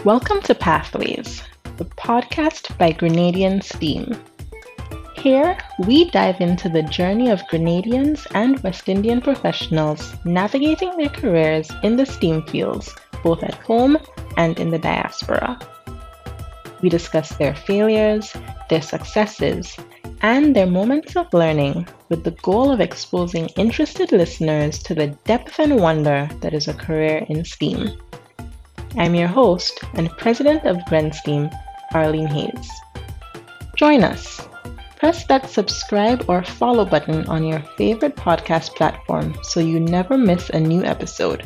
Welcome to Pathways, the podcast by Grenadian STEAM. Here, we dive into the journey of Grenadians and West Indian professionals navigating their careers in the STEAM fields, both at home and in the diaspora. We discuss their failures, their successes, and their moments of learning with the goal of exposing interested listeners to the depth and wonder that is a career in STEAM. I'm your host and president of GrenSTEAM, Arlene Hayes. Join us. Press that subscribe or follow button on your favorite podcast platform so you never miss a new episode.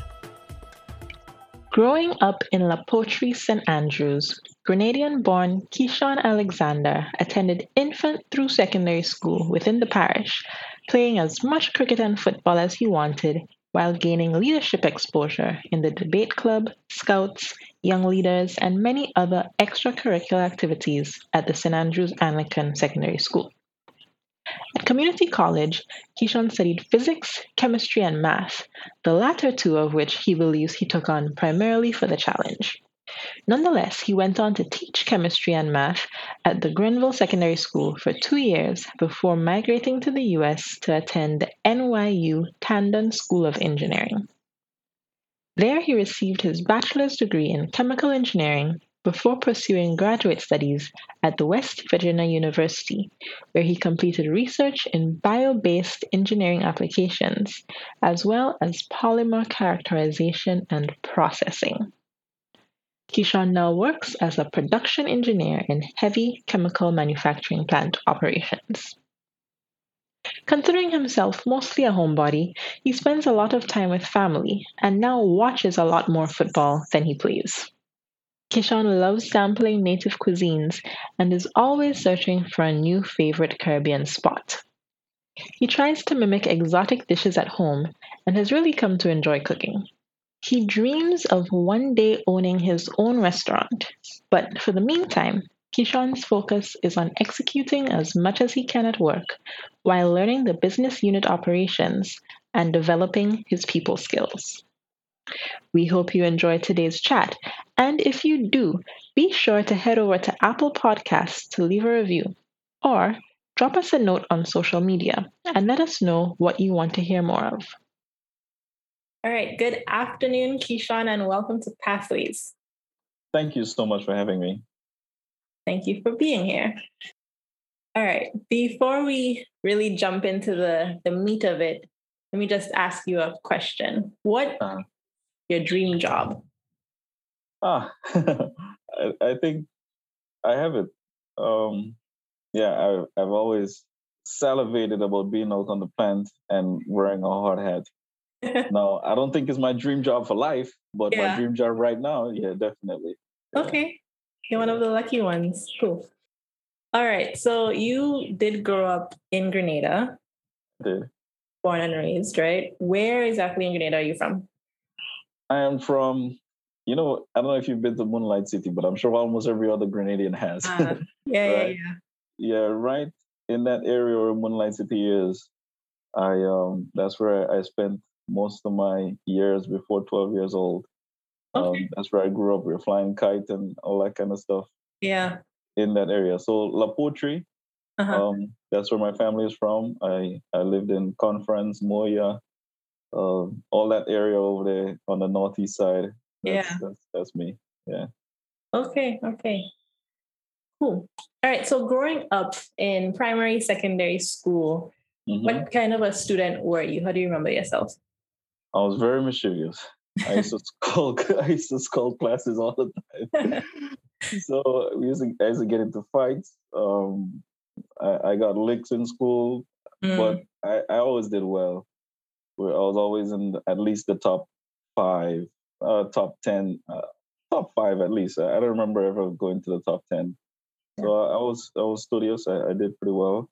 Growing up in La Poterie, St. Andrews, Grenadian-born Keyshawn Alexander attended infant through secondary school within the parish, playing as much cricket and football as he wanted while gaining leadership exposure in the debate club, scouts, young leaders, and many other extracurricular activities at the St. Andrews Anglican Secondary School. At community college, Keyshawn studied physics, chemistry, and math, the latter two of which he believes he took on primarily for the challenge. Nonetheless, he went on to teach chemistry and math at the Grenville Secondary School for 2 years before migrating to the U.S. to attend the NYU Tandon School of Engineering. There, he received his bachelor's degree in chemical engineering before pursuing graduate studies at the West Virginia University, where he completed research in bio-based engineering applications, as well as polymer characterization and processing. Keyshawn now works as a production engineer in heavy chemical manufacturing plant operations. Considering himself mostly a homebody, he spends a lot of time with family and now watches a lot more football than he plays. Keyshawn loves sampling native cuisines and is always searching for a new favorite Caribbean spot. He tries to mimic exotic dishes at home and has really come to enjoy cooking. He dreams of one day owning his own restaurant, but for the meantime, Keyshawn's focus is on executing as much as he can at work while learning the business unit operations and developing his people skills. We hope you enjoyed today's chat, and if you do, be sure to head over to Apple Podcasts to leave a review, or drop us a note on social media and let us know what you want to hear more of. All right, good afternoon, Keyshawn, and welcome to Pathways. Thank you so much for having me. Thank you for being here. All right, before we really jump into the meat of it, let me just ask you a question. What your dream job? I think I have it. I've always salivated about being out on the plant and wearing a hard hat. No, I don't think it's my dream job for life, but my dream job right now, definitely. Okay. You're one of the lucky ones. Cool. All right. So you did grow up in Grenada. I did. Born and raised, right? Where exactly in Grenada are you from? I am from, I don't know if you've been to Moonlight City, but I'm sure almost every other Grenadian has. Yeah. Yeah, right in that area where Moonlight City is. That's where I spent most of my years before 12 years old. Okay. That's where I grew up. We were flying kite and all that kind of stuff. Yeah. In that area. So La Poterie, that's where my family is from. I lived in Conference, Moya, all that area over there on the northeast side. That's me. Yeah. Okay. Cool. All right. So growing up in primary, secondary school, what kind of a student were you? How do you remember yourself? I was very mischievous. I used to skulk classes all the time. So I used to get into fights. I got licks in school, but I always did well. I was always in at least the top 5, top 10, top 5 at least. I don't remember ever going to the top 10. So I was studious. I did pretty well.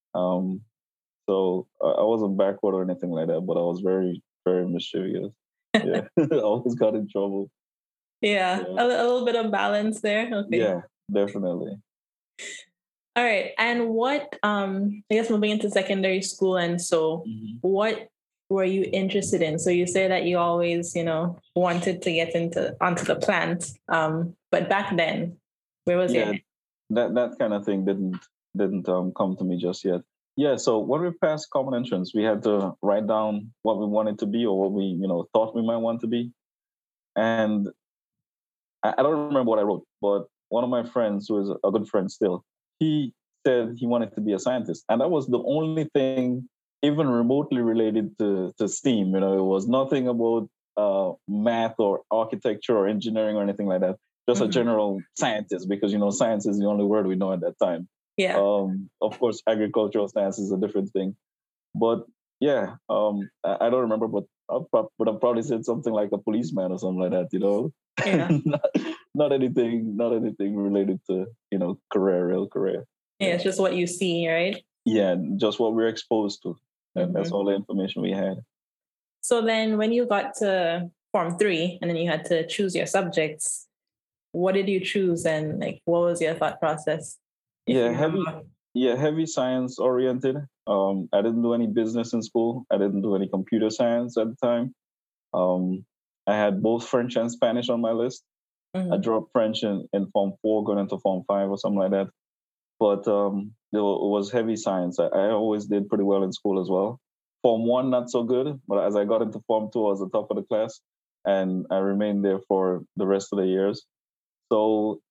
So I wasn't backward or anything like that, but I was very, very mischievous. Yeah, I always got in trouble. Yeah. A little bit of balance there. Okay. Yeah, definitely. All right. And what, I guess moving into secondary school, and so what were you interested in? So you say that you always, wanted to get onto the plant. But back then, where was your Yeah, head? that kind of thing didn't come to me just yet. Yeah, so when we passed common entrance, we had to write down what we wanted to be or what we thought we might want to be, and I don't remember what I wrote, but one of my friends, who is a good friend still, he said he wanted to be a scientist, and that was the only thing even remotely related to STEAM. It was nothing about math or architecture or engineering or anything like that. Just a Mm-hmm. general scientist, because science is the only word we know at that time. Yeah. Of course, agricultural science is a different thing, but yeah, I don't remember, but I'll probably said something like a policeman or something like that. Yeah. not, not anything related to real career. Yeah. Yeah, It's just what you see, right? yeah, just what we're exposed to, and that's Mm-hmm. all the information we had. So then when you got to Form 3 and then you had to choose your subjects, what did you choose and like what was your thought process? If Yeah, you heavy. remember. Yeah, heavy science oriented. I didn't do any business in school. I didn't do any computer science at the time. Um, I had both French and Spanish on my list. I Mm-hmm. dropped French in Form 4, going into Form 5 or something like that. But it was heavy science. I always did pretty well in school as well. Form 1, not so good. But as I got into Form 2, I was the top of the class. And I remained there for the rest of the years. So,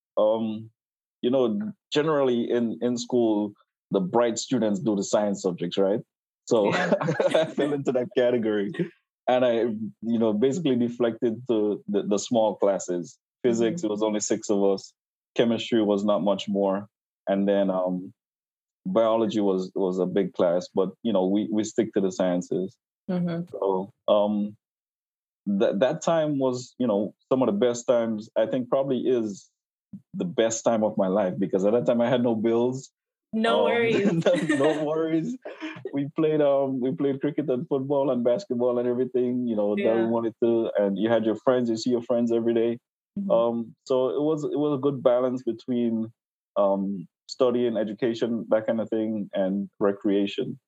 generally in school, the bright students do the science subjects, right? So Yeah. I fell into that category. And I, basically deflected to the small classes. Mm-hmm. Physics, it was only 6 of us. Chemistry was not much more. And then biology was a big class, but we stick to the sciences. Mm-hmm. So that time was some of the best times. I think probably is the best time of my life, because at that time I had no bills, No worries. no worries. We played cricket and football and basketball and everything that we Yeah. wanted to, and you had your friends. You see your friends every day. Mm-hmm. So it was a good balance between studying, education, that kind of thing, and recreation.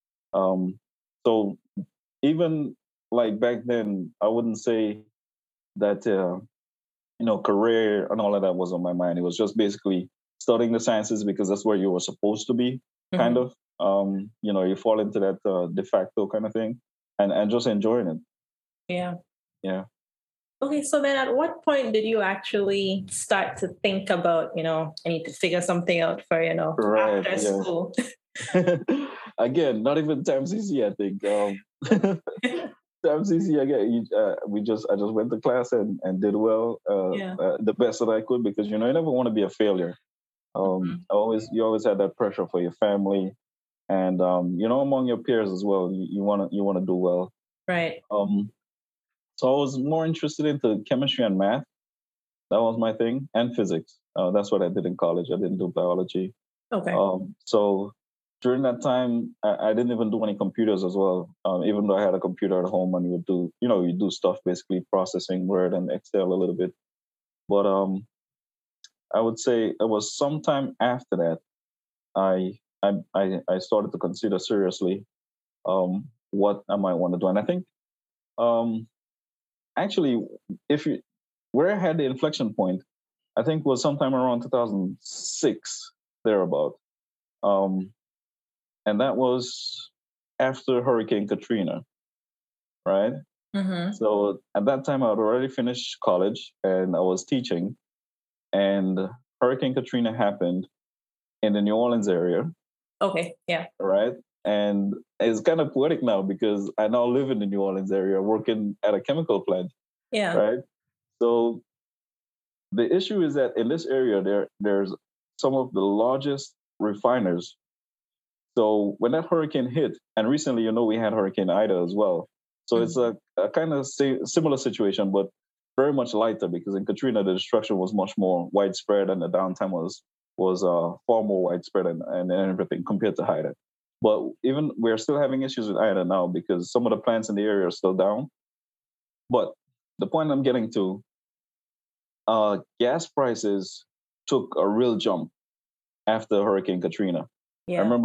So even like back then, I wouldn't say that career and all of that was on my mind. It was just basically studying the sciences because that's where you were supposed to be, kind Mm-hmm. of. You fall into that de facto kind of thing, and just enjoying it. Yeah. Yeah. Okay, so then at what point did you actually start to think about, I need to figure something out for, Right. after Yeah. school? Again, not even times easy, I think. Times easy again. I just went to class and did well, Yeah. the best that I could, because you never want to be a failure. Mhm. You always had that pressure for your family, and among your peers as well. You want to do well. Right. Um, so I was more interested into chemistry and math. That was my thing, and physics. That's what I did in college. I didn't do biology. Okay. So during that time, I didn't even do any computers as well. Even though I had a computer at home, and you do stuff, basically processing Word and Excel a little bit. But I would say it was sometime after that I started to consider seriously what I might want to do. And I think um, actually, if you where I had the inflection point, I think was sometime around 2006 thereabout. Um, and that was after Hurricane Katrina, right? Mm-hmm. So at that time, I had already finished college and I was teaching, and Hurricane Katrina happened in the New Orleans area, Okay. Yeah. right? And it's kind of poetic now because I now live in the New Orleans area, working at a chemical plant, Yeah. right? So the issue is that in this area, there's some of the largest refiners. So when that hurricane hit, and recently, we had Hurricane Ida as well. So it's Mhm. a kind of similar situation, but very much lighter, because in Katrina the destruction was much more widespread and the downtime was far more widespread and everything compared to Ida. But even we're still having issues with Ida now because some of the plants in the area are still down. But the point I'm getting to, gas prices took a real jump after Hurricane Katrina. I Yeah. remember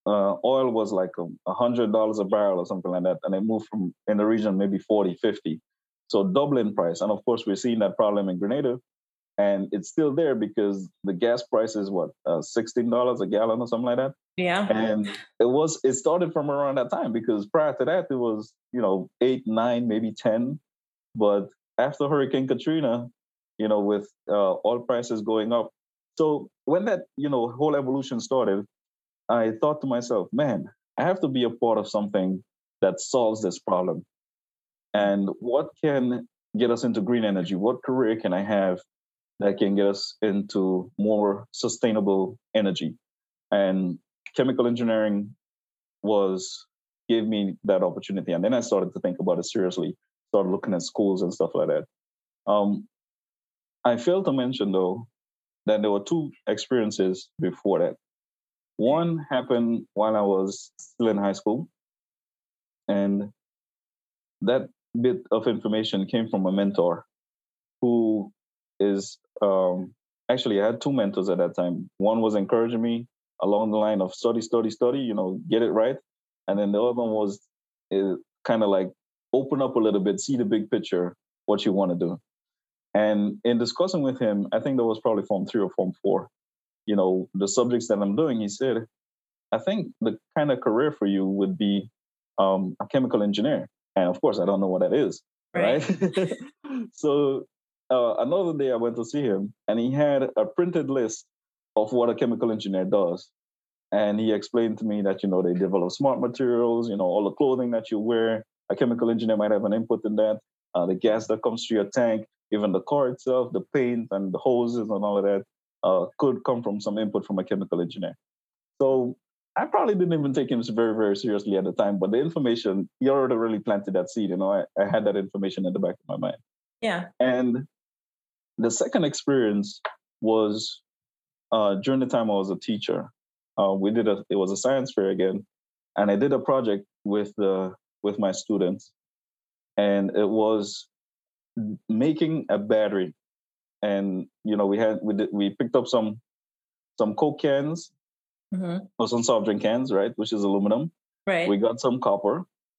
oil was like $100 a barrel or something like that, and it moved from in the region maybe 40, 50. So double in price. And of course, we're seeing that problem in Grenada, and it's still there because the gas price is what $16 a gallon or something like that. Yeah. And it started from around that time because prior to that it was 8, 9, maybe 10. But after Hurricane Katrina, with oil prices going up, so when that whole evolution started, I thought to myself, man, I have to be a part of something that solves this problem. And what can get us into green energy? What career can I have that can get us into more sustainable energy? And chemical engineering gave me that opportunity. And then I started to think about it seriously, started looking at schools and stuff like that. Um, I failed to mention, though, that there were two experiences before that. One happened while I was still in high school, and that bit of information came from a mentor who is actually, I had two mentors at that time. One was encouraging me along the line of study, study, study, get it right. And then the other one was kind of like open up a little bit, see the big picture, what you want to do. And in discussing with him, I think that was probably Form 3 or Form 4, the subjects that I'm doing, he said, I think the kind of career for you would be a chemical engineer. And of course, I don't know what that is, right? So another day I went to see him, and he had a printed list of what a chemical engineer does. And he explained to me that, they develop smart materials, all the clothing that you wear, a chemical engineer might have an input in that, the gas that comes through your tank, even the car itself, the paint and the hoses and all of that could come from some input from a chemical engineer. So I probably didn't even take him very, very seriously at the time, but the information, he already really planted that seed. I had that information in the back of my mind. Yeah. And the second experience was during the time I was a teacher. It was a science fair again, and I did a project with my students, and it was making a battery. And we picked up some Coke cans, or some soft drink cans, right, which is aluminum. Right. We got some copper,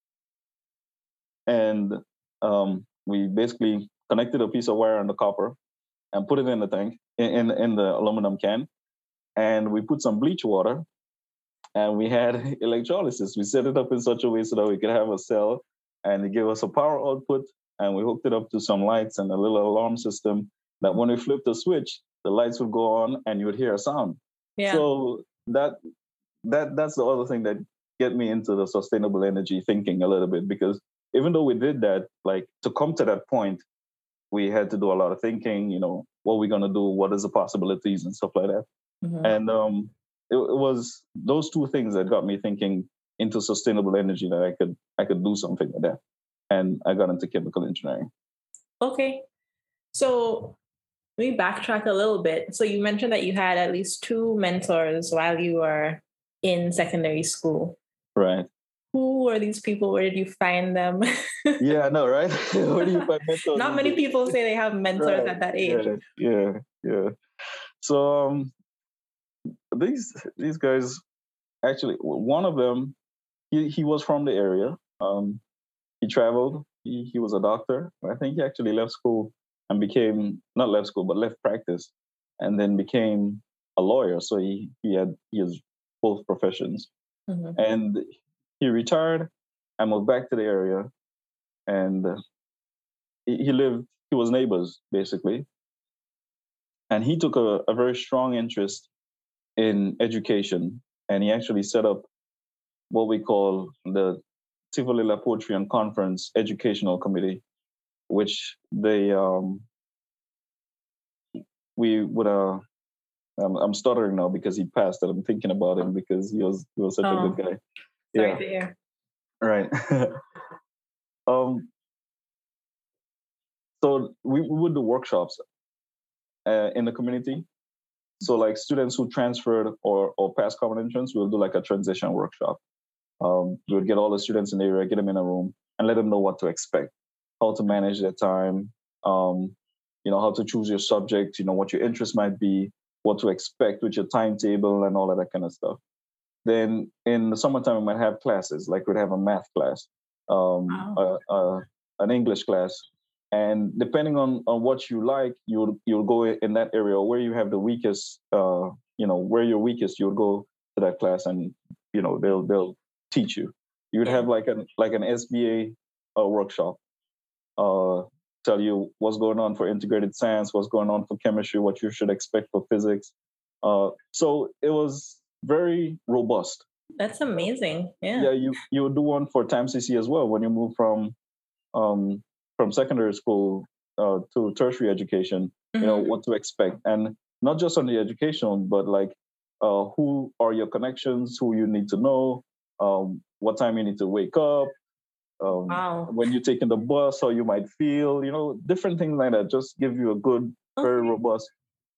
and we basically connected a piece of wire on the copper and put it in the tank in the aluminum can, and we put some bleach water, and we had electrolysis. We set it up in such a way so that we could have a cell, and it gave us a power output, and we hooked it up to some lights and a little alarm system that when we flipped the switch, the lights would go on and you would hear a sound. Yeah. So that's the other thing that get me into the sustainable energy thinking a little bit, because even though we did that, like to come to that point, we had to do a lot of thinking, what we're going to do, what is the possibilities and stuff like that. And it was those two things that got me thinking into sustainable energy, that I could do something with that. And I got into chemical engineering. Okay. So let me backtrack a little bit. So you mentioned that you had at least two mentors while you were in secondary school. Right. Who were these people? Where did you find them? Yeah, I know, right? Where do you find mentors? Not many people say they have mentors at that age. Yeah. So these guys, actually, one of them, he was from the area. He traveled. He was a doctor. I think he actually left school and not left school, but left practice, and then became a lawyer. So he has both professions. And he retired and moved back to the area, and he was neighbors basically, and he took a very strong interest in education, and he actually set up what we call the Tivoli La Potrian Conference Educational Committee, which we would I'm stuttering now because he passed, and I'm thinking about him because he was such a good guy. Sorry to hear. Right. So we would do workshops in the community. So like students who transferred or passed common entrance, we'll do like a transition workshop. We would get all the students in the area, get them in a room, and let them know what to expect, how to manage their time, how to choose your subject, what your interest might be, what to expect with your timetable and all of that kind of stuff. then in the summertime we might have classes, like we'd have a math class, Wow. an English class, and depending on what you like, you'll go in that area where you have the weakest, where you're weakest, you'll go to that class, and they'll teach you. You would Yeah. have like an SBA workshop, uh, tell you what's going on for integrated science, what's going on for chemistry, what you should expect for physics. So it was very robust. That's amazing. Yeah. Yeah, you would do one for Time CC as well when you move um, from secondary school to tertiary education. Hmm. What to expect, and not just on the education, but like who are your connections, who you need to know, what time you need to wake up, Wow. when you're taking the bus, how you might feel, different things like that. Just give you a good, very Okay. robust,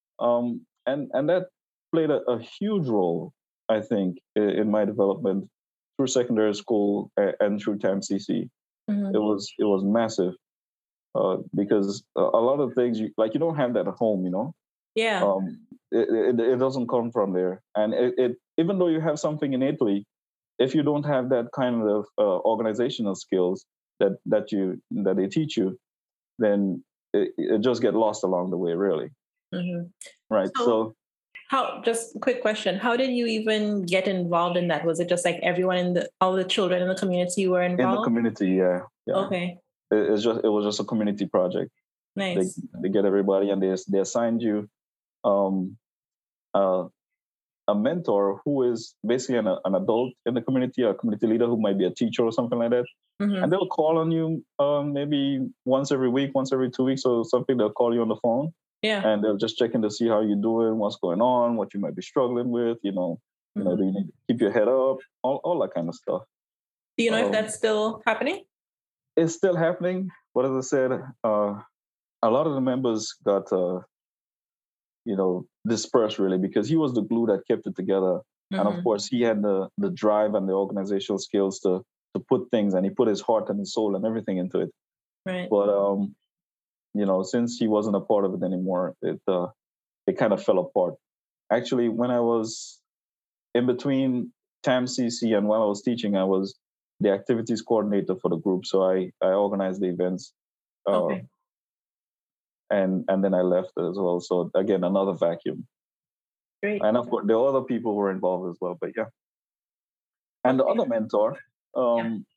and that played a huge role, I think, in my development through secondary school and through Time CC. It Hmm. was massive because a lot of things you don't have that at home, Yeah. um, it doesn't come from there, and it even though you have something innately, if you don't have that kind of organizational skills that they teach you, then it just get lost along the way, really. Hmm. Right. So, So just a quick question. How did you even get involved in that? Was it just like everyone all the children in the community were in the involved? community, yeah, yeah, Okay. it was just a community project. They Nice. they get everybody, and they assigned you um, uh, a mentor who is basically an adult in the community, a community leader who might be a teacher or something like that. And Hmm. they'll call on you maybe once every week, once every 2 weeks or something. They'll call you on the phone, Yeah. and they'll just check in to see how you're doing, what's going on, what you might be struggling with. Do Hmm. you need to keep your head up, all that kind of stuff. Do you know if Um, that's still happening? it's still happening, but as I said, a lot of the members got dispersed, really, because he was the glue that kept it together. And of Hmm. course, he had the drive and the organizational skills to put things, and he put his heart and his soul and everything into it. Right. But since he wasn't a part of it anymore, it kind of fell apart. Actually, when I was in between TAM CC and while I was teaching, I was the activities coordinator for the group. So I organized the events, uh, Okay. and then I left as well. So again, another vacuum. Great. And of course, there are other people who were involved as well. But yeah, and the Okay. other mentor, Yeah. um,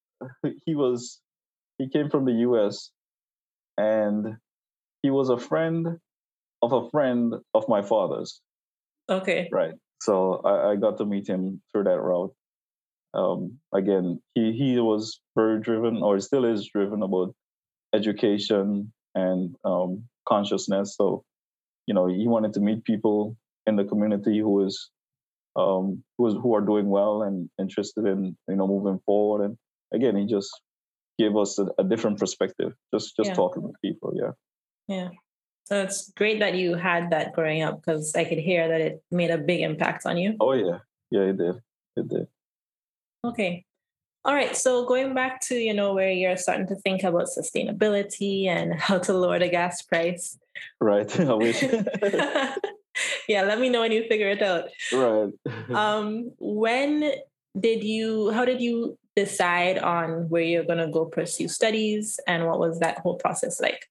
he came from the U.S. and he was a friend of my father's. Okay. Right. So I got to meet him through that route. Again, he was very driven, or still is driven, about education and consciousness. So he wanted to meet people in the community who are doing well and interested in moving forward. And again, he just gave us a different perspective. Just Yeah. talking with people. Yeah. Yeah. So it's great that you had that growing up because I could hear that it made a big impact on you. Oh yeah. Yeah, it did. It did. Okay. All right. So going back to, where you're starting to think about sustainability and how to lower the gas price. Right. I wish. Yeah, let me know when you figure it out. Right. When how did you decide on where you're going to go pursue studies and what was that whole process like?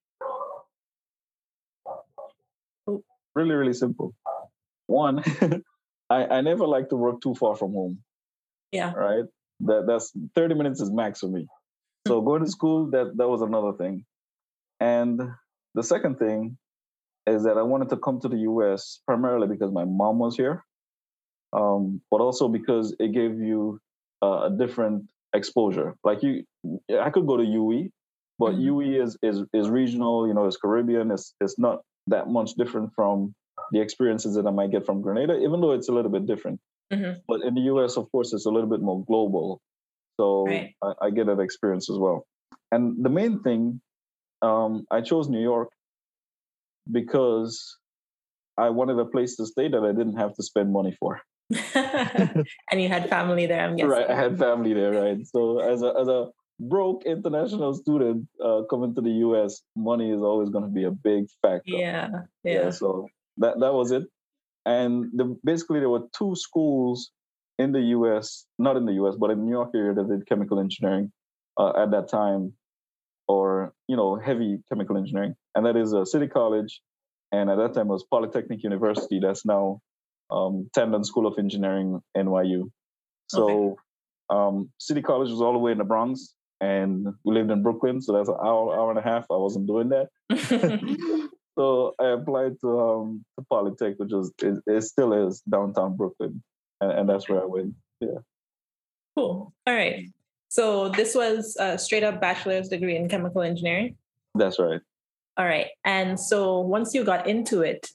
Oh, Really, really simple. One, I never like to work too far from home. yeah. Right. That's 30 minutes is max for me. So going to school, that was another thing. And the second thing is that I wanted to come to the US primarily because my mom was here, but also because it gave you a different exposure. Like I could go to UE, but Mhm. UE is regional. It's Caribbean. It's not that much different from the experiences that I might get from Grenada, even though it's a little bit different. Mhm. But in the US, of course, it's a little bit more global. So Right. I get that experience as well. And the main thing, I chose New York because I wanted a place to stay that I didn't have to spend money for. And you had family there, I'm Right, I guessing. had family there, right? So as a broke international student coming to the US, money is always going to be a big factor. Yeah. Yeah, Yeah. so that was it. And basically there were two schools in the U.S., not in the U.S., but in New York area that did chemical engineering at that time, or heavy chemical engineering, and that is a City College, and at that time it was Polytechnic University. That's now Tandon School of Engineering, NYU. So City College was all the way in the Bronx, and we lived in Brooklyn, so that's an hour and a half. I wasn't doing that. So I applied to Polytech, which it still is downtown Brooklyn, and that's where I went. Yeah. Cool. All right. So this was a straight up bachelor's degree in chemical engineering. That's right. All right. And so once you got into it,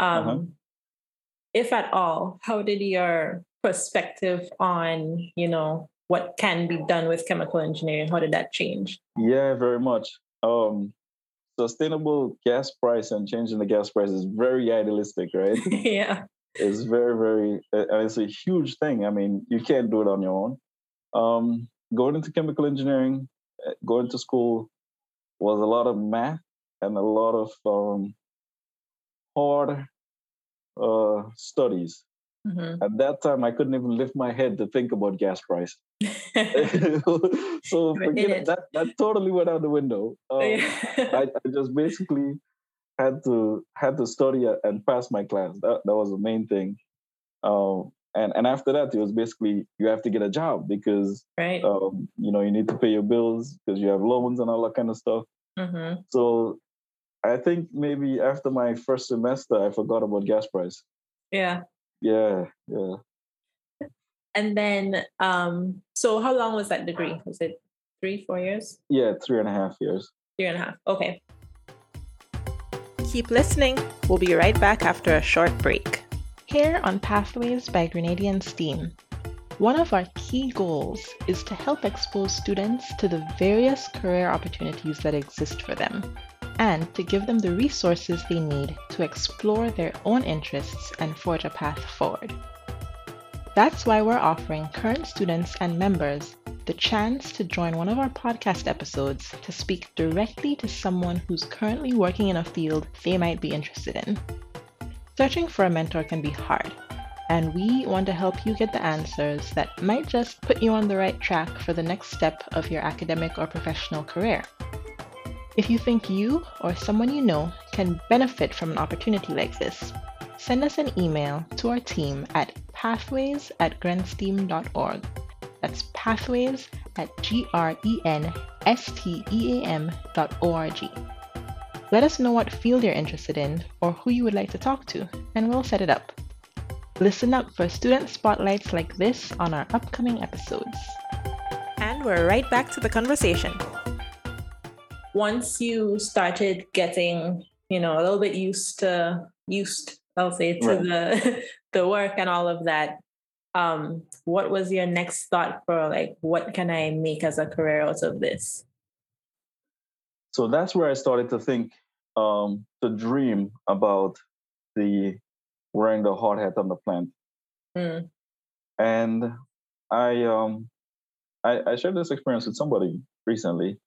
if at all, how did your perspective on, what can be done with chemical engineering, how did that change? Yeah, very much. Sustainable gas price and changing the gas price is very idealistic, right? Yeah. It's very, very, it's a huge thing. I mean, you can't do it on your own. Going into chemical engineering, going to school was a lot of math and a lot of hard studies. Mm-hmm. At that time, I couldn't even lift my head to think about gas price. So forget it. That totally went out the window. I just basically had to study and pass my class. That was the main thing. And after that, it was basically you have to get a job because you need to pay your bills because you have loans and all that kind of stuff. Mm-hmm. So I think maybe after my first semester, I forgot about gas price. Yeah. Yeah. And then, so how long was that degree? Was it 3-4 years? Yeah, 3.5 years. 3.5. Okay. Keep listening. We'll be right back after a short break. Here on Pathways by Grenadian STEAM, one of our key goals is to help expose students to the various career opportunities that exist for them, and to give them the resources they need to explore their own interests and forge a path forward. That's why we're offering current students and members the chance to join one of our podcast episodes to speak directly to someone who's currently working in a field they might be interested in. Searching for a mentor can be hard, and we want to help you get the answers that might just put you on the right track for the next step of your academic or professional career. If you think you or someone you know can benefit from an opportunity like this, send us an email to our team at pathways@grensteam.org. That's pathways@grensteam.org. Let us know what field you're interested in or who you would like to talk to, and we'll set it up. Listen up for student spotlights like this on our upcoming episodes. And we're right back to the conversation. Once you started getting, a little bit used, I'll say, to the work and all of that, what was your next thought for what can I make as a career out of this? So that's where I started to think, to dream about wearing the hard hat on the plant. Mm. And I shared this experience with somebody recently.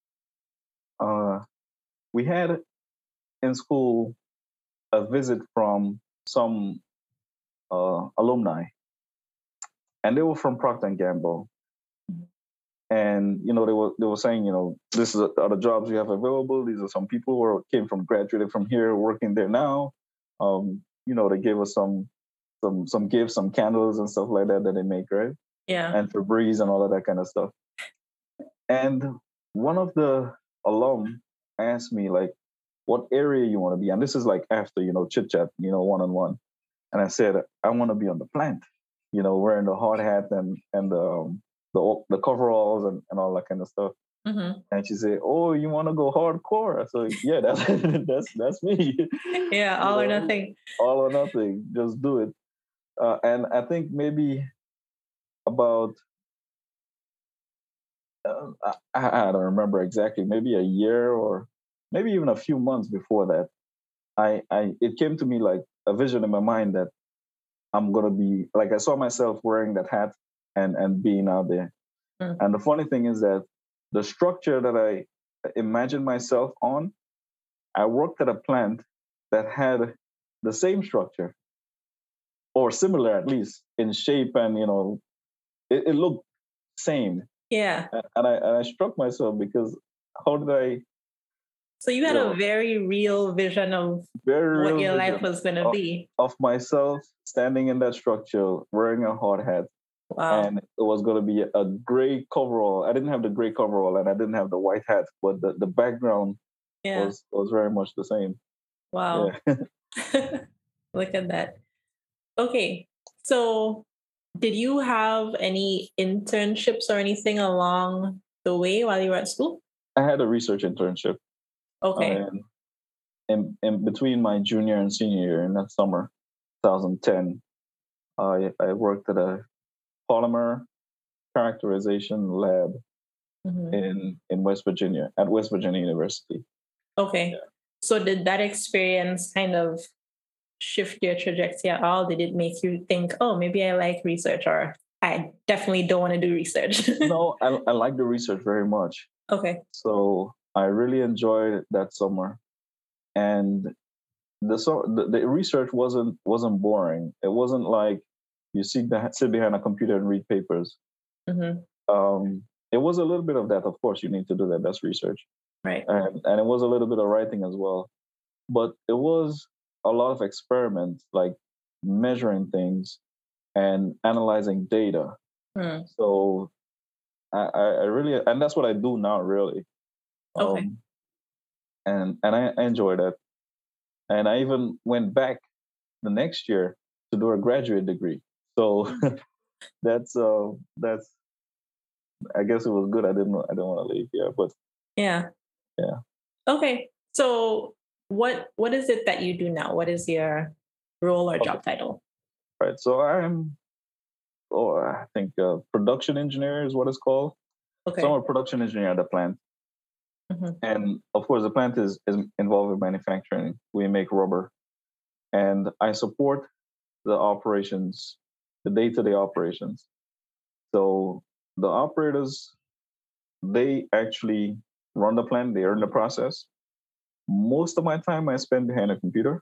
We had in school a visit from some alumni, and they were from Procter & Gamble. And they were saying, this are the jobs we have available. These are some people who graduated from here, working there now. They gave us some gifts, some candles and stuff like that they make, right? Yeah. And Febreze and all of that kind of stuff. And one of the alum asked me what area you want to be, and this is after chit chat, one-on-one. And I said, I want to be on the plant, wearing the hard hat and the coveralls and all that kind of stuff. Mm-hmm. And she said, "Oh, you want to go hardcore?" I said, "Yeah, that's me." Yeah, all or nothing. All or nothing. Just do it. And I think maybe about I don't remember exactly. Maybe a year or maybe even a few months before that, it came to me like a vision in my mind that I'm gonna be I saw myself wearing that hat and being out there. Mm. And the funny thing is that the structure that I imagined myself on, I worked at a plant that had the same structure, or similar at least in shape, and it looked same. Yeah. And I struck myself because how did I, So you had a very real vision of very what real your life vision was going to be. of myself standing in that structure wearing a hard hat. Wow. And it was going to be a gray coverall. I didn't have the gray coverall and I didn't have the white hat, but the background was very much the same. Wow. Yeah. Look at that. Okay. So did you have any internships or anything along the way while you were at school? I had a research internship. Okay. In between my junior and senior year in that summer, 2010, I worked at a polymer characterization lab in West Virginia, at West Virginia University. Okay. Yeah. So did that experience kind of shift your trajectory at all? Did it make you think, oh, maybe I like research, or I definitely don't want to do research? No, I like the research very much. Okay. So I really enjoyed that summer. And the research wasn't boring. It wasn't like you sit behind a computer and read papers. It was a little bit of that. Of course, you need to do that. That's research. Right. And it was a little bit of writing as well. But it was a lot of experiments, like measuring things and analyzing data. So I really, and that's what I do now, really. Okay. And I enjoyed it. And I even went back the next year to do a graduate degree. So that's I guess it was good. I didn't want to leave here, but yeah. Okay. So what is it that you do now? What is your role or job title? Right. So I think production engineer is what it's called. Okay. So I'm a production engineer at the plant. And of course, the plant is involved in manufacturing. We make rubber. And I support the operations, the day-to-day operations. So the operators, they actually run the plant, they earn the process. Most of my time I spend behind a computer,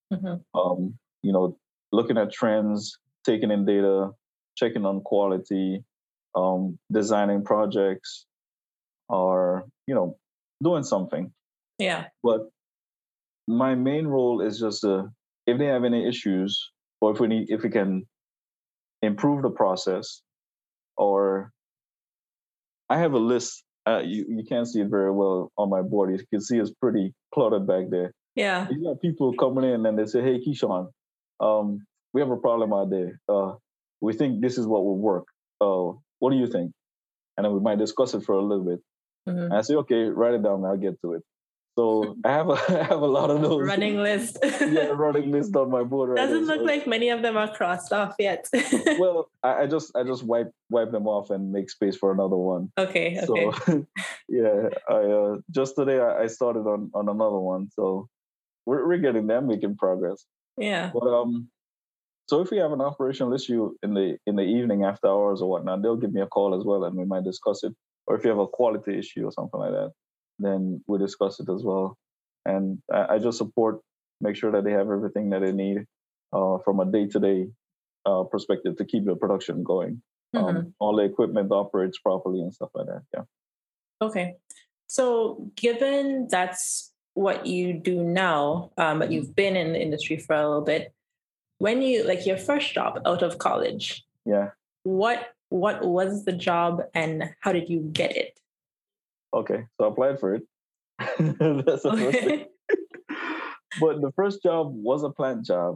looking at trends, taking in data, checking on quality, designing projects, or, doing something. Yeah. But my main role is just if they have any issues, or if we can improve the process, or I have a list. You can't see it very well on my board. You can see it's pretty cluttered back there. Yeah. You got people coming in and they say, "Hey, Keyshawn, we have a problem out there. We think this is what will work. What do you think?" And then we might discuss it for a little bit. And I say, "Okay, write it down. I'll get to it." So I have a lot of those running list. Running list on my board. Doesn't look like many of them are crossed off yet. Well, I just wipe them off and make space for another one. Okay. So yeah, I just today I started on another one. So we're getting there, making progress. Yeah. But so if we have an operational issue in the evening after hours or whatnot, they'll give me a call as well, and we might discuss it. Or if you have a quality issue or something like that, then we discuss it as well. And I just support, make sure that they have everything that they need from a day-to-day perspective to keep the production going. All the equipment operates properly and stuff like that. Yeah. Okay. So given that's what you do now, but you've been in the industry for a little bit, when you, like your first job out of college, what was the job and how did you get it? Okay, so I applied for it. That's the first thing. But the first job was a plant job.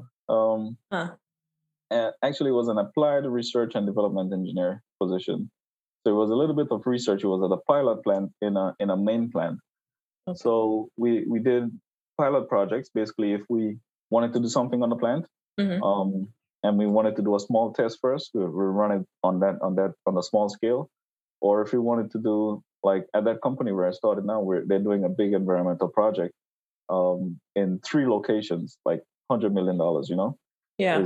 And actually, it was an applied research and development engineer position. So it was a little bit of research. It was at a pilot plant in a main plant. Okay. So we did pilot projects. Basically, if we wanted to do something on the plant, and we wanted to do a small test first, we run it on a small scale. Or if we wanted to do, like at that company where I started now, they're doing a big environmental project in 3 locations, like $100 million, Yeah.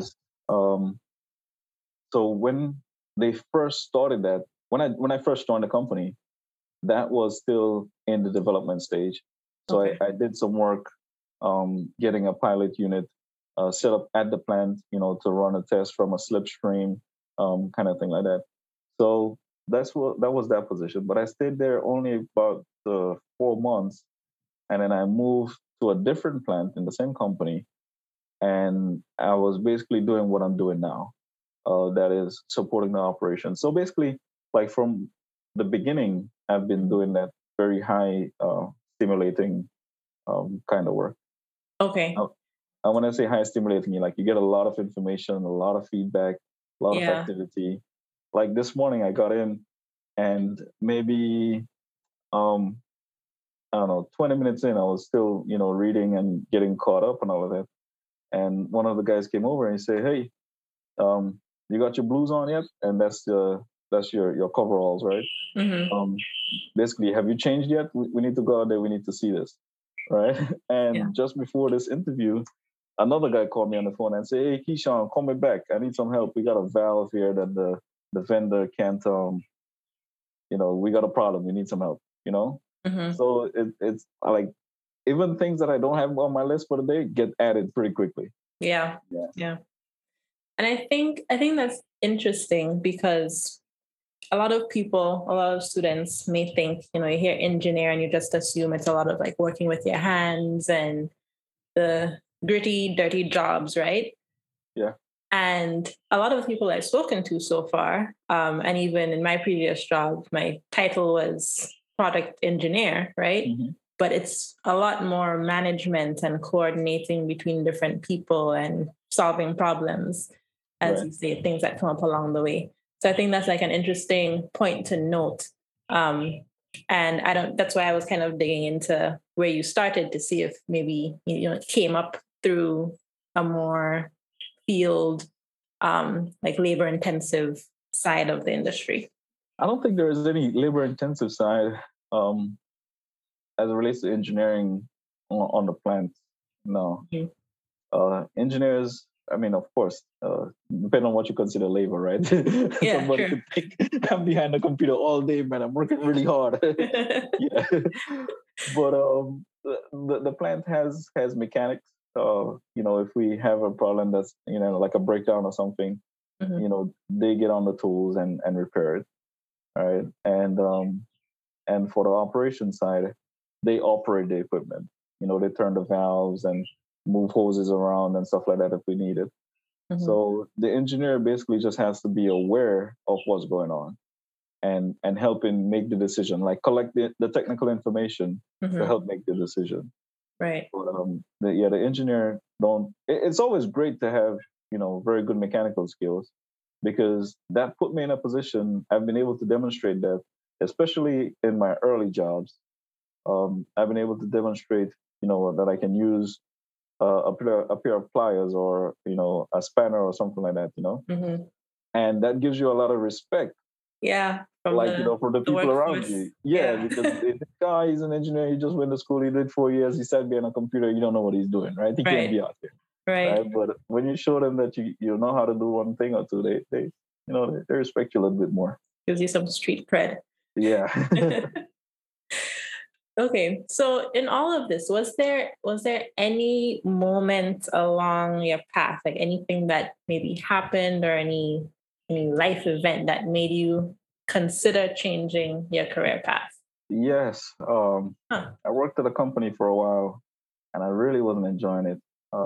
So when they first started that, when I first joined the company, that was still in the development stage. So I did some work getting a pilot unit set up at the plant, to run a test from a slipstream, kind of thing like that. So that was that position. But I stayed there only about 4 months, and then I moved to a different plant in the same company, and I was basically doing what I'm doing now. That is supporting the operation. So basically, like from the beginning, I've been doing that very high stimulating kind of work. Okay. When I say high stimulating, you get a lot of information, a lot of feedback, a lot of Yeah. activity. Like this morning, I got in, and maybe um, I don't know, 20 minutes in, I was still reading and getting caught up and all of that. And one of the guys came over and he said, "Hey, you got your blues on yet?" And that's your coveralls, right? Mm-hmm. Basically, have you changed yet? We need to go out there. We need to see this, right? And Yeah. just before this interview, another guy called me on the phone and said, "Hey, Keyshawn, call me back. I need some help. We got a valve here that the vendor can't. We got a problem. We need some help. Mm-hmm. So it's like even things that I don't have on my list for the day get added pretty quickly. Yeah. Yeah. And I think that's interesting because a lot of people, a lot of students may think, you hear engineer and you just assume it's a lot of like working with your hands and the gritty, dirty jobs, right? Yeah. And a lot of the people I've spoken to so far, and even in my previous job, my title was product engineer, right? Mm-hmm. But it's a lot more management and coordinating between different people and solving problems, as Right. you say, things that come up along the way. So I think that's like an interesting point to note. And that's why I was kind of digging into where you started to see if maybe, it came up through a more field, like labor intensive side of the industry. I don't think there is any labor intensive side as it relates to engineering on the plant. No. Mm-hmm. Engineers, I mean, of course, depending on what you consider labor, right? Yeah, Somebody sure. could think, "I'm behind the computer all day, man. I'm working really hard." Yeah. But the plant has mechanics. If we have a problem that's like a breakdown or something, Mm-hmm. they get on the tools and repair it, right? And for the operation side, they operate the equipment. They turn the valves and move hoses around and stuff like that if we need it. Mm-hmm. So the engineer basically just has to be aware of what's going on and helping make the decision, like collect the technical information Mm-hmm. to help make the decision. Right. But the engineer don't. It's always great to have very good mechanical skills, because that put me in a position. I've been able to demonstrate that, especially in my early jobs. I've been able to demonstrate that I can use a pair of pliers or a spanner or something like that. Mm-hmm. And that gives you a lot of respect. Yeah, Like for the people around workforce. you. Yeah. Because this guy is an engineer. He just went to school. He did 4 years. He sat behind a computer. You don't know what he's doing, right? He can't Right. be out there, Right. right? But when you show them that you know how to do one thing or two, they respect you a little bit more. Gives you some street cred. Yeah. Okay, so in all of this, was there any moment along your path, like anything that maybe happened, or any life event that made you consider changing your career path? Yes. I worked at a company for a while, and I really wasn't enjoying it.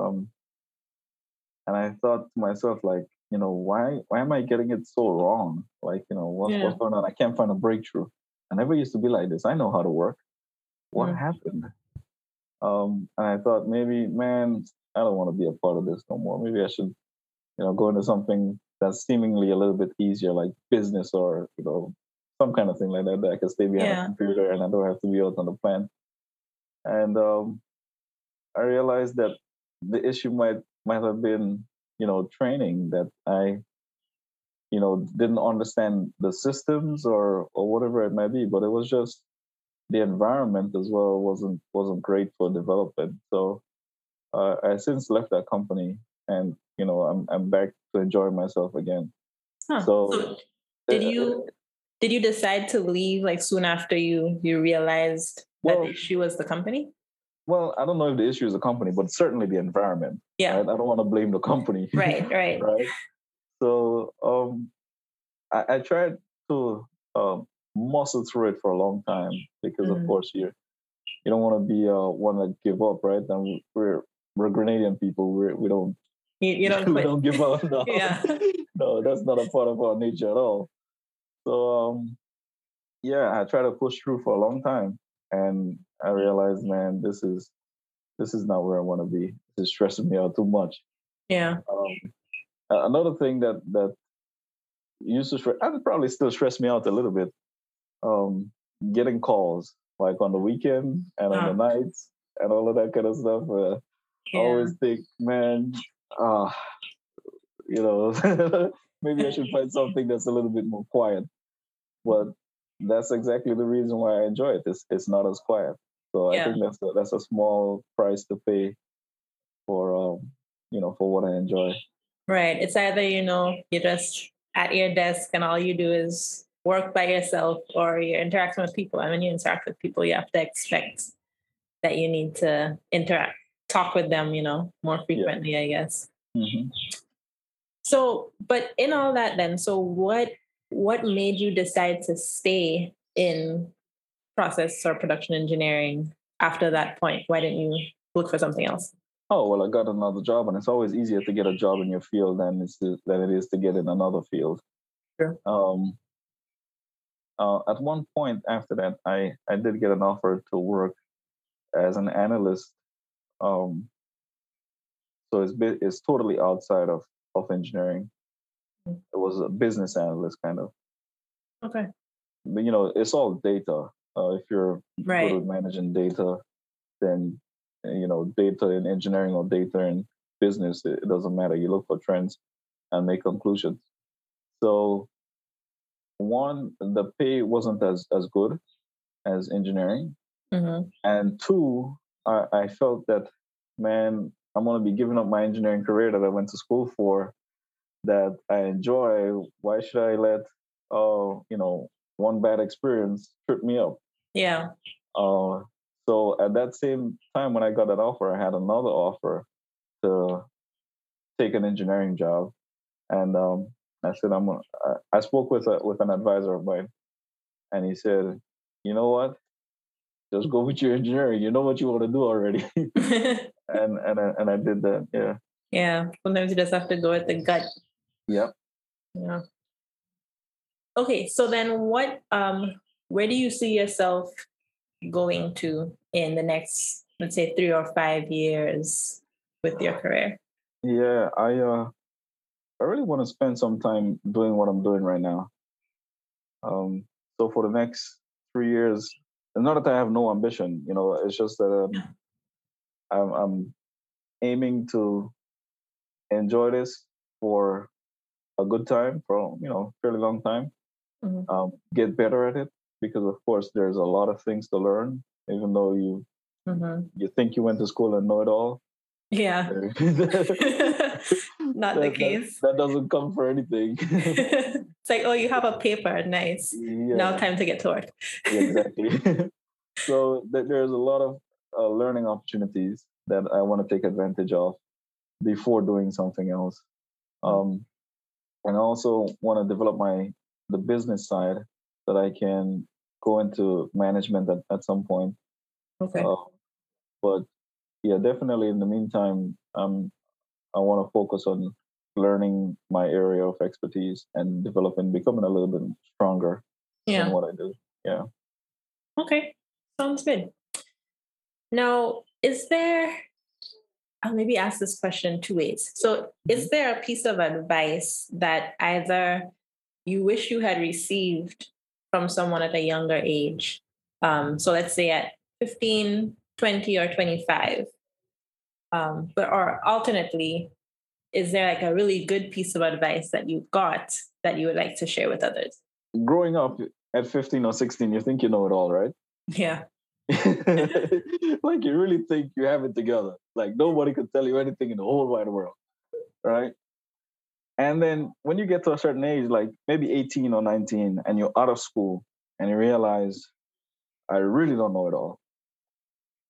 And I thought to myself, like, why am I getting it so wrong? Like, what's going on? I can't find a breakthrough. I never used to be like this. I know how to work. What happened? And I thought, maybe, man, I don't want to be a part of this no more. Maybe I should, go into something that's seemingly a little bit easier, like business or, some kind of thing like that I can stay behind a computer and I don't have to be out on the plant. And I realized that the issue might have been, training, that I, didn't understand the systems or whatever it might be, but it was just the environment as well wasn't great for development. So I since left that company, and I'm back to enjoying myself again. So did you decide to leave like soon after you realized that the issue was the company? well, I don't know if the issue is the company, but certainly the environment. Yeah. Right? I don't want to blame the company. Right. Right. So I tried to muscle through it for a long time because, of course, you don't want to be one that give up, right? And we're Grenadian people. We don't You don't we quit. don't give up. No, Yeah. no, that's not a part of our nature at all. So yeah, I tried to push through for a long time, and I realized, man, this is not where I want to be. This is stressing me out too much. Yeah. Another thing that used to stress, and probably still stress me out a little bit, um, getting calls like on the weekend and on the nights and all of that kind of stuff. I always think, man, you know, maybe I should find something that's a little bit more quiet. But that's exactly the reason why I enjoy it. It's not as quiet. So I think that's a small price to pay for for what I enjoy. Right. It's either, you're just at your desk and all you do is work by yourself, or you're interacting with people. And when you interact with people, you have to expect that you need to talk with them, more frequently, I guess. Mm-hmm. So, but in all that then, so what made you decide to stay in process or production engineering after that point? Why didn't you look for something else? Oh, well, I got another job, and it's always easier to get a job in your field than it is to get in another field. Sure. At one point after that, I did get an offer to work as an analyst. So it's totally outside of engineering. It was a business analyst kind of. Okay. But it's all data. If you're good with managing data, then data in engineering or data in business, it doesn't matter. You look for trends and make conclusions. So one, the pay wasn't as good as engineering, and two, I felt that, man, I'm going to be giving up my engineering career that I went to school for, that I enjoy. Why should I let one bad experience trip me up? Yeah. So at that same time when I got that offer, I had another offer to take an engineering job, and I said I spoke with an advisor of mine, and he said, you know what, just go with your engineering. You know what you want to do already. and I did that. Yeah. Yeah. Sometimes you just have to go with the gut. Yep. Yeah. Okay. So then where do you see yourself going to in the next, let's say, 3 or 5 years with your career? Yeah. I really want to spend some time doing what I'm doing right now. So for the next 3 years, it's not that I have no ambition, it's just that I'm aiming to enjoy this for a good time, for fairly long time. Get better at it, because of course there's a lot of things to learn, even though you think you went to school and know it all. Yeah. Not the case. That doesn't come for anything. It's like, oh, you have a paper. Nice. Yeah. Now time to get to work. Exactly. So there's a lot of learning opportunities that I want to take advantage of before doing something else. And I also want to develop the business side, that I can go into management at some point. Okay. But yeah, definitely in the meantime, I want to focus on learning my area of expertise and becoming a little bit stronger in what I do. Yeah. Okay. Sounds good. Now, I'll maybe ask this question 2 ways. So is there a piece of advice that either you wish you had received from someone at a younger age? So let's say at 15, 20, or 25. Or alternately, is there like a really good piece of advice that you got that you would like to share with others? Growing up at 15 or 16, you think you know it all, right? Yeah. Like you really think you have it together. Like nobody could tell you anything in the whole wide world, right? And then when you get to a certain age, like maybe 18 or 19, and you're out of school and you realize, I really don't know it all.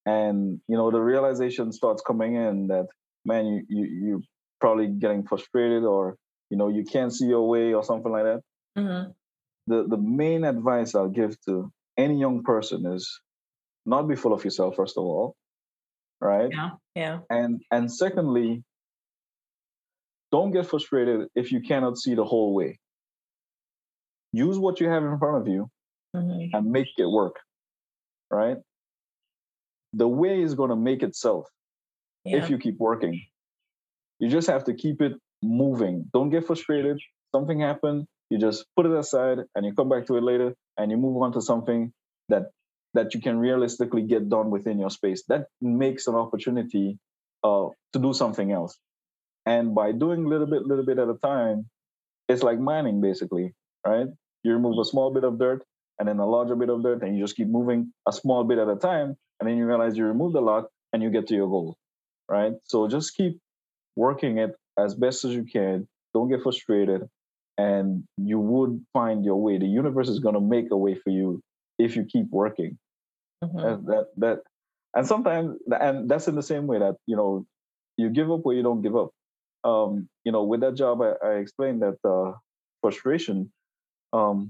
and the realization starts coming in that, man, you probably getting frustrated, or you can't see your way or something like that. Mm-hmm. The main advice I'll give to any young person is not be full of yourself, first of all, right? Yeah. Yeah. And secondly, don't get frustrated if you cannot see the whole way. Use what you have in front of you Mm-hmm. and make it work, right? The way is going to make itself if Yeah. you keep working. You just have to keep it moving. Don't get frustrated. Something happened, you just put it aside and you come back to it later and you move on to something that you can realistically get done within your space. That makes an opportunity to do something else. And by doing little bit at a time, it's like mining basically, right? You remove a small bit of dirt and then a larger bit of dirt, and you just keep moving a small bit at a time, and then you realize you removed a lot and you get to your goal, right? So just keep working it as best as you can. Don't get frustrated, and you would find your way. The universe is going to make a way for you if you keep working. Mm-hmm. And sometimes, and that's in the same way that you give up or you don't give up. With that job, I explained that frustration. Um,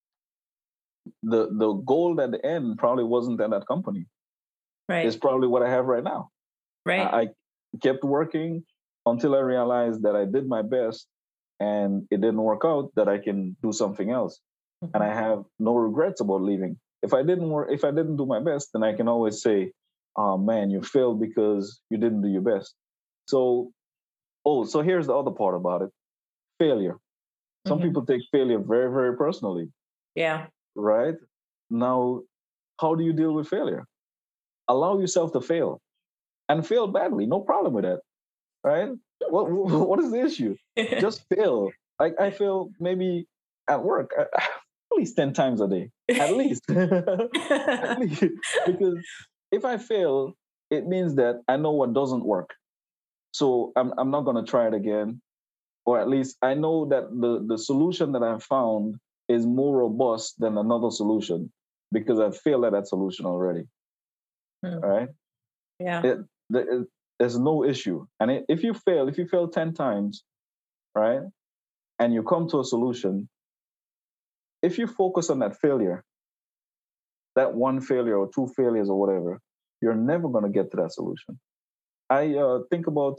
the goal at the end probably wasn't at that company. It's Right. probably what I have right now. Right. I kept working until I realized that I did my best and it didn't work out, that I can do something else. And I Mm-hmm. have no regrets about leaving. If I didn't do my best, then I can always say, oh man, you failed because you didn't do your best. So, so here's the other part about it. Failure. Some Mm-hmm. people take failure very, very personally, Yeah. right? Now, how do you deal with failure? Allow yourself to fail and fail badly. No problem with that, right? What is the issue? Just fail. Like I fail maybe at work at least 10 times a day, at least. At least. Because if I fail, it means that I know what doesn't work. So I'm not going to try it again. Or at least I know that the solution that I found is more robust than another solution because I've failed at that solution already. Hmm. Right? Yeah. It, there's no issue. And if you fail 10 times, right, and you come to a solution, if you focus on that failure, that one failure or two failures or whatever, you're never going to get to that solution. I think about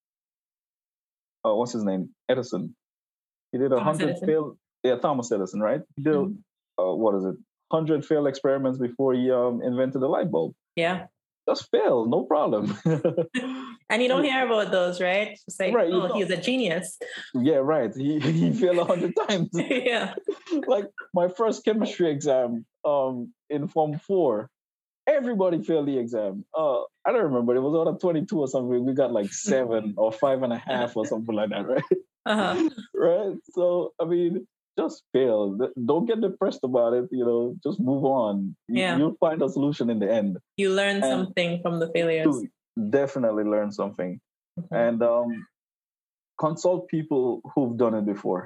what's his name, Edison. He did Thomas 100 Edison. failed. Yeah, Thomas Edison, right? He did Mhm. what is it? 100 failed experiments before he invented the light bulb. Yeah. Just fail, no problem. And you don't hear about those, right? It's like, Right, you oh, don't. he's a genius. Yeah, right. He failed 100 times. Yeah. Like my first chemistry exam in Form 4, everybody failed the exam. I don't remember. It was out of 22 or something. We got like 7 or 5.5 or something like that, right? Uh-huh. Right. So I mean, just fail. Don't get depressed about it. Just move on. Yeah. You'll find a solution in the end. You learn And something from the failures. to definitely learn something. Mhm. And consult people who've done it before.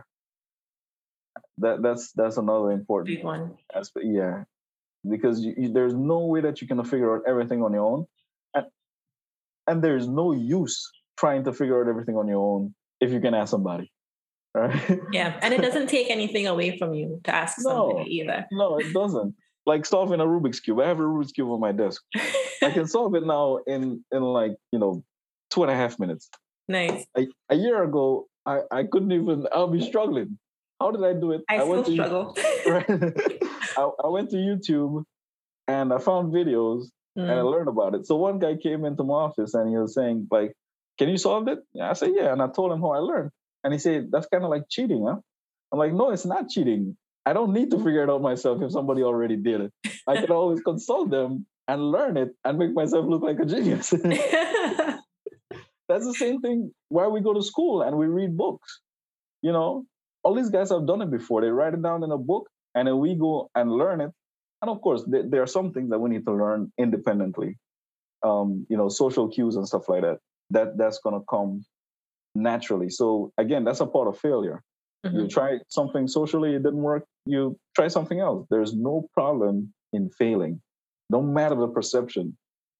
That's another important Big one. aspect. Yeah, because there's no way that you can figure out everything on your own, and there's no use trying to figure out everything on your own if you can ask somebody, right? Yeah. And it doesn't take anything away from you to ask somebody No, either. no, it doesn't. Like solving a Rubik's cube. I have a Rubik's cube on my desk. I can solve it now in like 2.5 minutes. Nice. A year ago, I couldn't even. I'll be struggling. How did I do it? I I went still to struggle. right. I went to YouTube and I found videos and I Mm. learned about it. So one guy came into my office and he was saying like, "Can you solve it?" I said, "Yeah," and I told him how I learned. And he said, "That's kind of like cheating, huh?" I'm like, "No, it's not cheating. I don't need to figure it out myself if somebody already did it. I can always consult them and learn it and make myself look like a genius." That's the same thing why we go to school and we read books. All these guys have done it before. They write it down in a book and then we go and learn it. And of course, there are some things that we need to learn independently. Social cues and stuff like that. That's gonna come naturally. So again, that's a part of failure. You Mhm. try something socially, it didn't work. You try something else. There's no problem in failing, no matter the perception.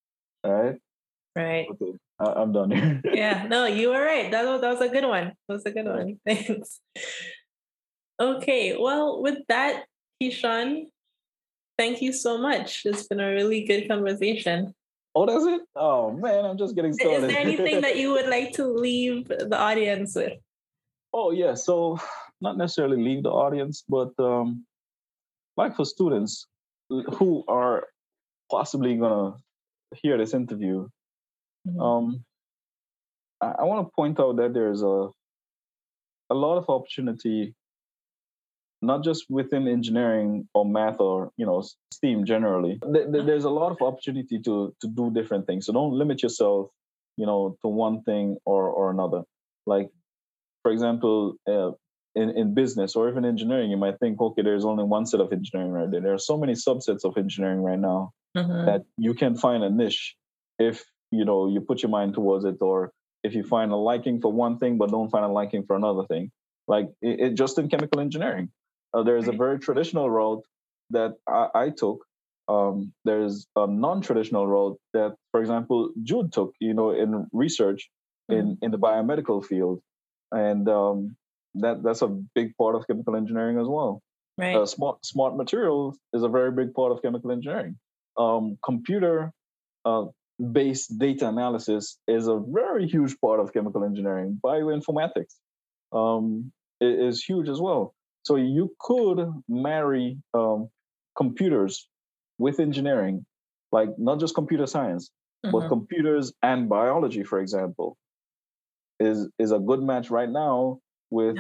All right. Right. Okay. I'm done here. Yeah. No, you were right. That was a good one. That was a good one. Thanks. Okay. Well, with that, Keyshawn, thank you so much. It's been a really good conversation. Oh, that's it? Oh, man, I'm just getting Is started. there anything that you would like to leave the audience with? Oh, yeah. So, not necessarily leave the audience, but like for students who are possibly going to hear this interview, Mhm. I want to point out that there's a lot of opportunity, not just within engineering or math or STEAM generally. There's a lot of opportunity to do different things. So don't limit yourself, to one thing or another. Like for example, in business or even engineering, you might think, okay, there's only one set of engineering right there. There are so many subsets of engineering right now that you can find a niche if you put your mind towards it, or if you find a liking for one thing but don't find a liking for another thing. Like just in chemical engineering, there's a very traditional route that I took. There's a non-traditional route that, for example, Jude took, in research in the biomedical field, and that's a big part of chemical engineering as well. Right. Smart materials is a very big part of chemical engineering. Computer based data analysis is a very huge part of chemical engineering. Bioinformatics is huge as well. So you could marry computers with engineering, like not just computer science, but computers and biology, for example, is a good match right now with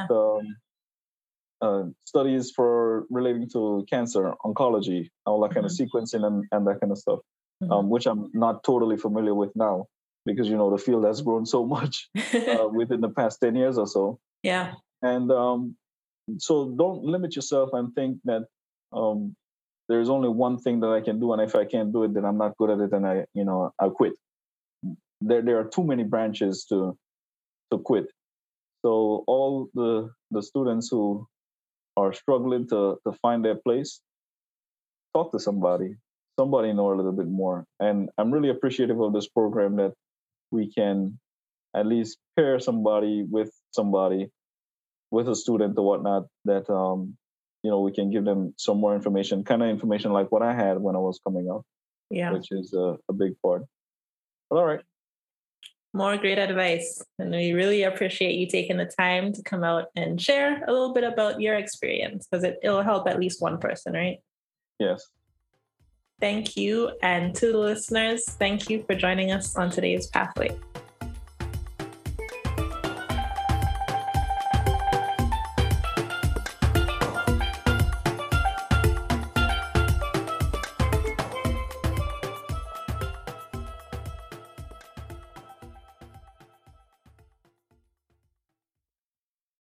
studies for relating to cancer, oncology, all that kind of sequencing and that kind of stuff, which I'm not totally familiar with now because, the field has grown so much within the past 10 years or so. Yeah. And so don't limit yourself and think that there's only one thing that I can do. And if I can't do it, then I'm not good at it and I'll quit. There are too many branches to quit. So all the students who are struggling to find their place, talk to somebody know a little bit more. And I'm really appreciative of this program that we can at least pair somebody, with a student or whatnot, that we can give them some more information, kind of information like what I had when I was coming up. Yeah. Which is a big part. But all right. More great advice. And we really appreciate you taking the time to come out and share a little bit about your experience, because it'll help at least one person, right? Yes. Thank you. And to the listeners, thank you for joining us on today's Pathway.